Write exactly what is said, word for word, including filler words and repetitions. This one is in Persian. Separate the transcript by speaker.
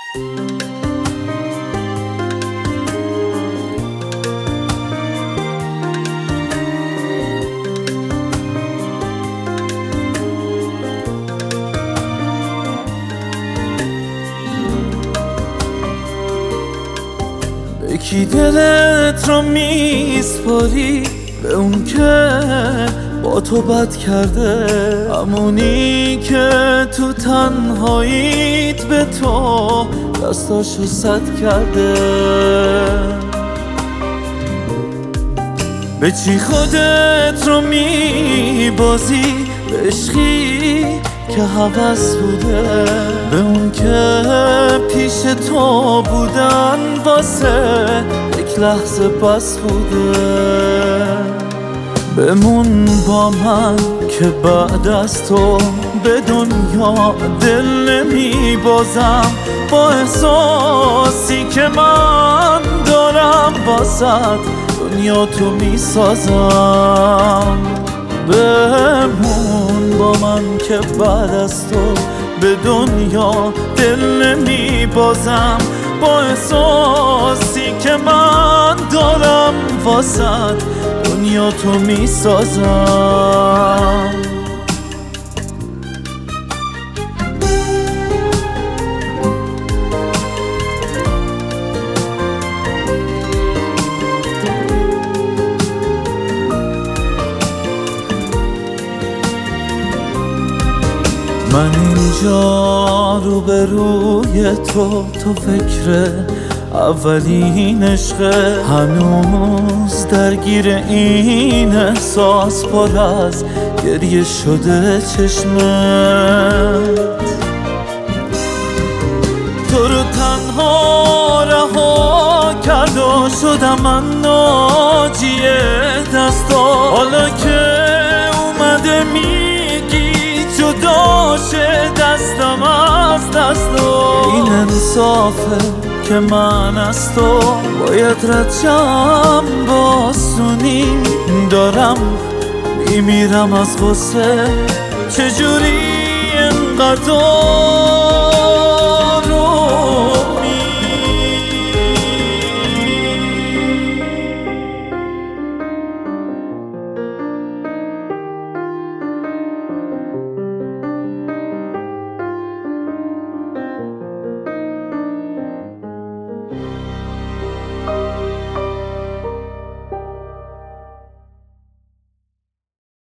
Speaker 1: کی دلت رو میسپاری؟ به اون که با تو بد کرده، همونی که تو تنهاییت به تو دستاشو سد کرده. به چی خودت رو میبازی؟ به عشقی که هوس بوده، به اون که پیش تو بودن واسه یک لحظه بس بوده. بمون با من که بعد از تو به دنیا دل نمی بازم، با احساسی که من دارم واسه دنیا تو می سازم. بمون با من که بعد از تو به دنیا دل نمی بازم، با احساسی که من دارم واسه دنیا تو می سازم. من اینجا رو به روی تو، تو فکر اولین عشقه، هنوز درگیر این احساس پر از گریه شده چشمت. تو رو تنها رها کرد و شدم من ناجی دستا، حالا که اومده میگی جدا شه دستم از دستا. این انصافه که من از تو باید رجم باسونی، دارم میمیرم از غصه چجوری انقدر